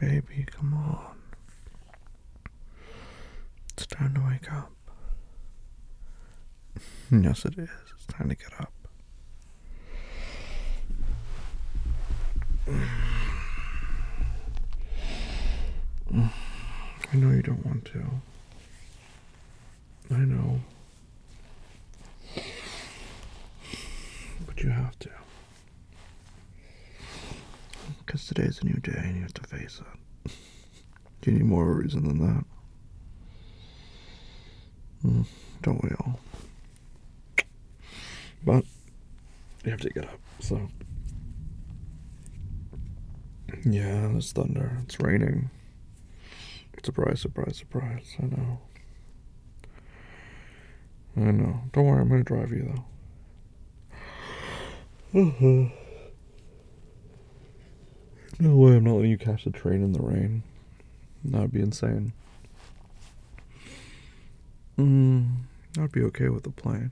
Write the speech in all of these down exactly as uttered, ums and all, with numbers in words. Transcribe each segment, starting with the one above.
Baby, come on. It's time to wake up. Yes, it is. It's time to get up. I know you don't want to. I know. But you have to. Because today's a new day and you have to face it. Do you need more of a reason than that? Mm, don't we all? But you have to get up, so. Yeah, there's thunder. It's raining. Surprise, surprise, surprise. I know. I know. Don't worry, I'm gonna drive you though. Uh-huh. No way I'm not letting you catch the train in the rain. That would be insane. Mm, I'd be okay with the plane.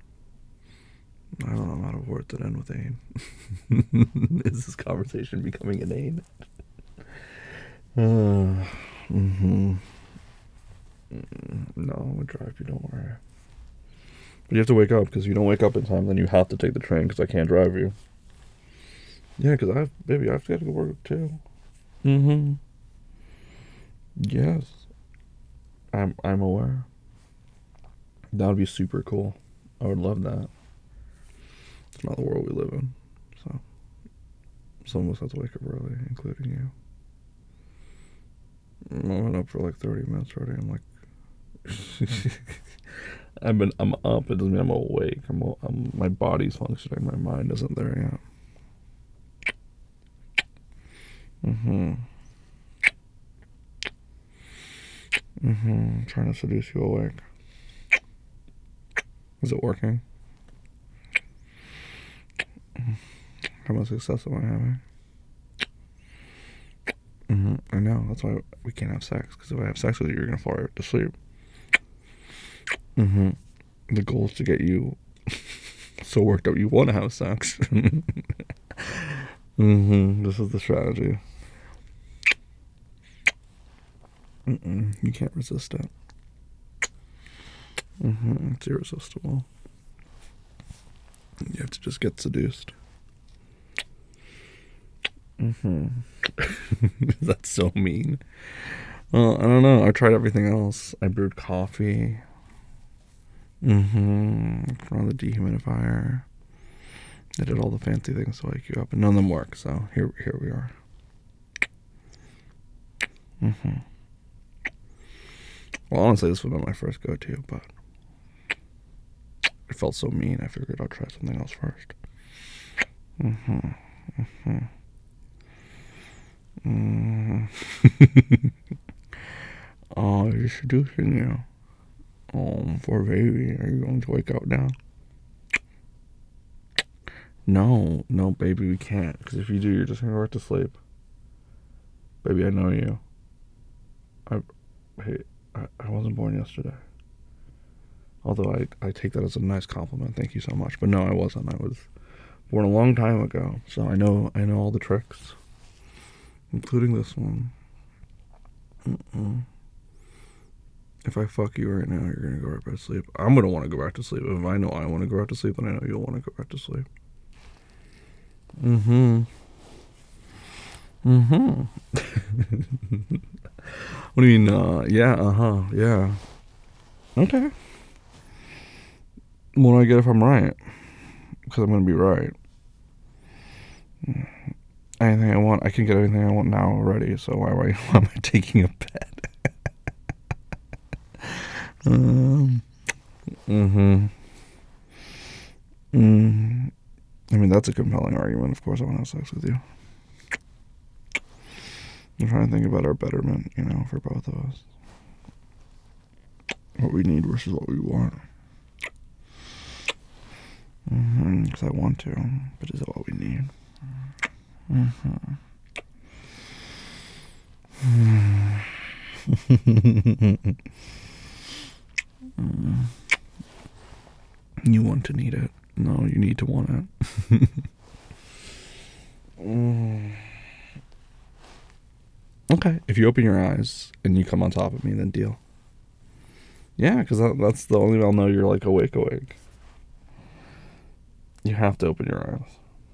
I don't know how to word that end with Ain. Is this conversation becoming inane? Uh, mm-hmm. No, I'm gonna drive you, don't worry. But you have to wake up, because if you don't wake up in time, then you have to take the train, because I can't drive you. Yeah, because I have, baby, I have to go to work too. Mm-hmm. Yes. I'm, I'm aware. That would be super cool. I would love that. It's not the world we live in, so some of us have to wake up early, including you. I went up for like thirty minutes already. I'm like, I've been, I'm up. It doesn't mean I'm awake. I'm, I'm, my body's functioning. My mind isn't there yet. Mm-hmm. Mm-hmm. Trying to seduce you awake. Is it working? How much success am I having? Mm-hmm. I know. That's why we can't have sex. Because if I have sex with you, you're gonna fall right to sleep. Mm-hmm. The goal is to get you so worked up you want to have sex. Mm-hmm. This is the strategy. Mm-mm. You can't resist it. Mm-hmm. It's irresistible. You have to just get seduced. Mm-hmm. That's so mean. Well, I don't know. I tried everything else. I brewed coffee. Mm-hmm. On the dehumidifier. I did all the fancy things to wake you up, and none of them work. So here, here we are. Mm-hmm. Well, honestly, this would have been my first go-to, but it felt so mean. I figured I'd try something else first. Mm-hmm. Mm-hmm. Mm. Oh, you're seducing you. Oh, poor baby. Are you going to wake up now? No, no, baby, we can't. Because if you do, you're just going to go right to sleep. Baby, I know you. I, hey, I, I wasn't born yesterday. Although I, I take that as a nice compliment. Thank you so much. But no, I wasn't. I was born a long time ago. So I know I know all the tricks. Including this one. Mm-mm. If I fuck you right now, you're going to go right back to sleep. I'm going to want to go back to sleep. If I know I want to go back to sleep, then I know you'll want to go back to sleep. Mm-hmm. Mm-hmm. What do you mean, uh, yeah, uh-huh, yeah. Okay. What do I get if I'm right? Because I'm going to be right. Anything I want, I can get anything I want now already, so why, why, why am I taking a bet? um, mm-hmm. Mm. I mean, that's a compelling argument. Of course I want to have sex with you. I'm trying to think about our betterment, you know, for both of us. What we need versus what we want. Mm-hmm, because I want to, but is it what we need? Mm-hmm. mm. You want to need it. No, you need to want it. mm. Okay. If you open your eyes and you come on top of me, then deal. Yeah, because that, that's the only way I'll know you're like awake, awake. You have to open your eyes.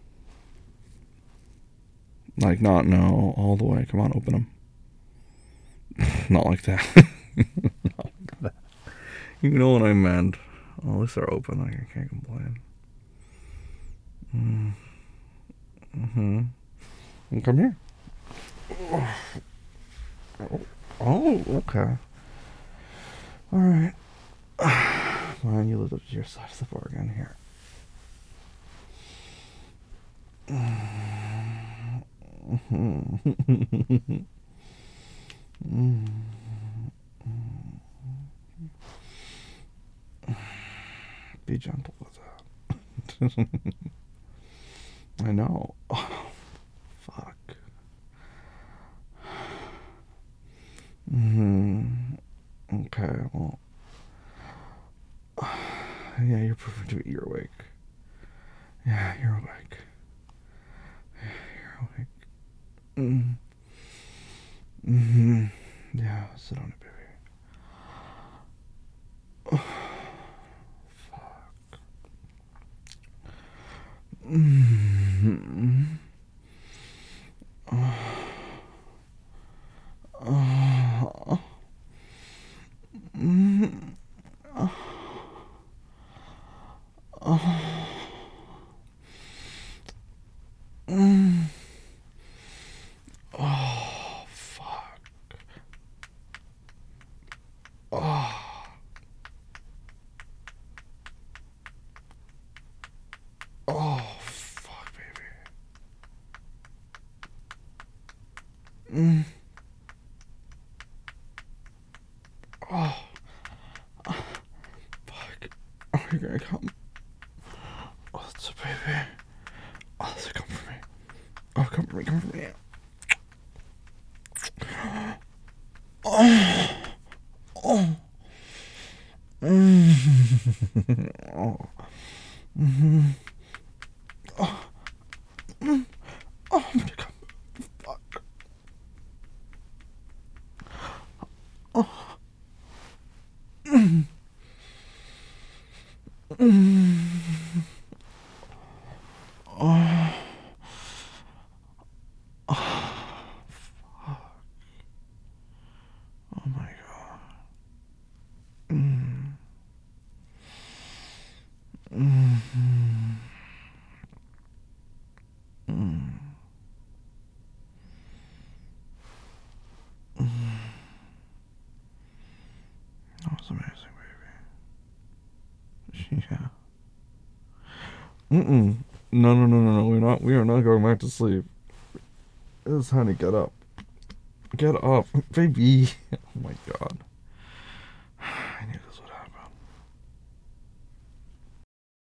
Like, not no, all the way. Come on, open them. Not like that. Not like that. You know what I meant. Oh, at least they're open. Like, I can't complain. Mm. Mm-hmm. Come here. Oh, oh, okay. All right. Why don't you live up to your side of the bargain here? Be gentle with that. I know. Oh, fuck. Hmm. Okay, well. Yeah, you're proving to be. You're awake. Yeah, you're awake. Yeah, you're awake. Mm. Mm-hmm. Yeah, sit on it, baby. Oh, fuck. Mm-hmm. Oh. Oh. Mm-hmm. Oh. Oh. Mm. Oh, fuck. Oh. Oh, fuck, baby. Mm. Oh. Oh. Fuck. Oh, you're gonna come. Oh, that's a baby. Oh, that's a come for me. Oh, come for me, come for me. Oh. Oh. Mm. Oh. Mm-hmm. Oh. Mm. Oh, I'm gonna come. Fuck. Oh. Mm. Mm. Oh. Oh. Fuck. Oh my god. Mm. Mm-hmm. Mm. Mm. That was amazing, baby. Yeah. Mm-mm. No, no, no, no, no. We're not. We are not going back to sleep. It's honey. Get up. Get up, baby. Oh my god.